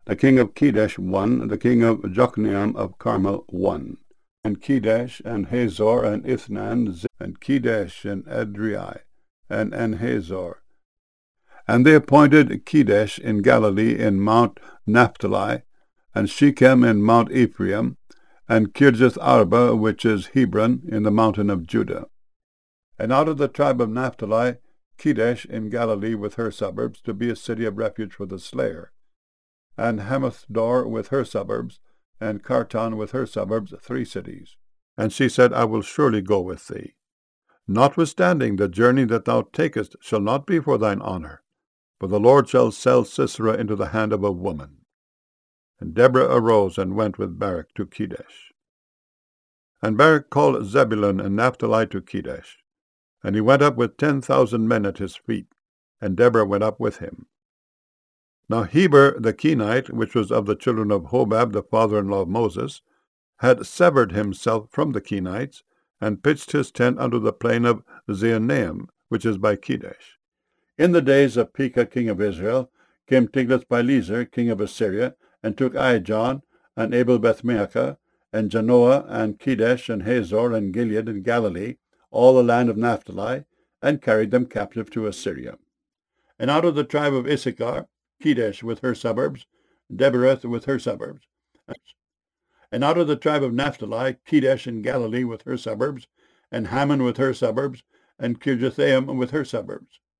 The king of Kedesh 1, the king of Jokneam of Carmel 1, and Kedesh, and Hazor, and Ithnan, and Kedesh, and Adrai, and Hazor. And they appointed Kedesh in Galilee in Mount Naphtali, and Shechem in Mount Ephraim, and Kirjath Arba, which is Hebron, in the mountain of Judah. And out of the tribe of Naphtali, Kedesh in Galilee with her suburbs, to be a city of refuge for the slayer, and Hamathdor with her suburbs, and Kartan with her suburbs, 3 cities. And she said, I will surely go with thee. Notwithstanding, the journey that thou takest shall not be for thine honor, for the Lord shall sell Sisera into the hand of a woman. And Deborah arose and went with Barak to Kedesh. And Barak called Zebulun and Naphtali to Kedesh, and he went up with 10,000 men at his feet, and Deborah went up with him. Now Heber the Kenite, which was of the children of Hobab, the father-in-law of Moses, had severed himself from the Kenites, and pitched his tent unto the plain of Zaanaim, which is by Kedesh. In the days of Pekah king of Israel came Tiglath-Pileser king of Assyria, and took Aijalon, and Abel-Beth-maachah, and Janoah, and Kedesh, and Hazor, and Gilead, and Galilee, all the land of Naphtali, and carried them captive to Assyria. And out of the tribe of Issachar, Kedesh with her suburbs, Debereth with her suburbs. And out of the tribe of Naphtali, Kedesh in Galilee with her suburbs, and Hammon with her suburbs, and Kirjathaim with her suburbs.